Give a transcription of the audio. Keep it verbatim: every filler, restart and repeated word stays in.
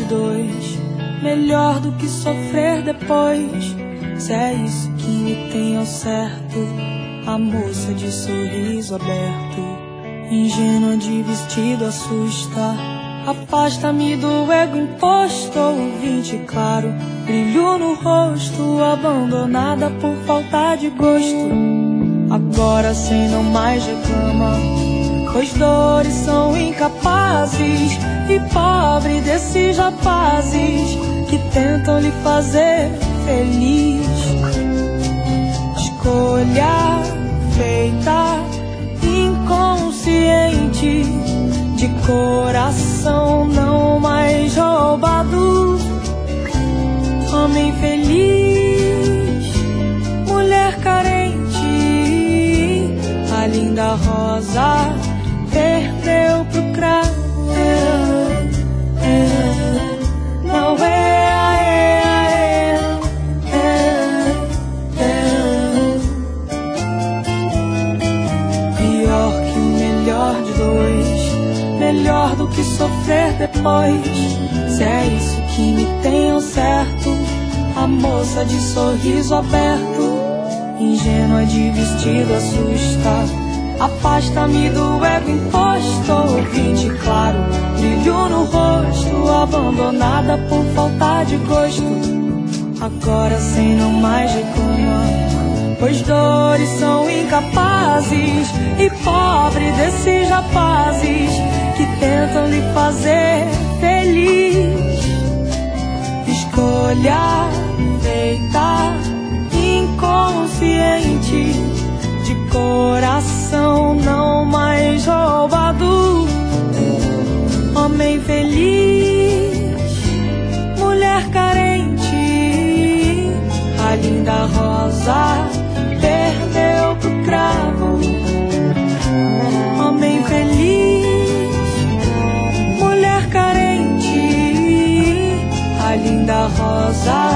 dois, melhor do que sofrer depois. Se é isso que me tem ao certo, a moça de sorriso aberto, ingênua de vestido assusta. Afasta-me do ego imposto, ouvinte claro, brilho no rosto, abandonada por falta de gosto. Agora sem não mais reclama, pois dores são incapazes, e pobre desses rapazes que tentam lhe fazer feliz. Escolha feita inconsciente, de coração não mais roubado. Homem feliz, mulher carente, a linda rosa perdeu pro cravo. Não é, é, é, é, pior que o melhor de dois, melhor do que sofrer depois. Se é isso que me tem ao certo, a moça de sorriso aberto, ingênua de vestido assusta. Afasta-me do ego imposto, ouvinte claro, brilho no rosto, abandonada por falta de gosto. Agora sem não mais reclama, pois dores são incapazes, e pobre desses rapazes que tentam lhe fazer feliz. Escolha feita inconsciente, de coração não mais roubado. Homem feliz, mulher carente, a linda rosa perdeu pro cravo. Homem feliz, mulher carente, a linda rosa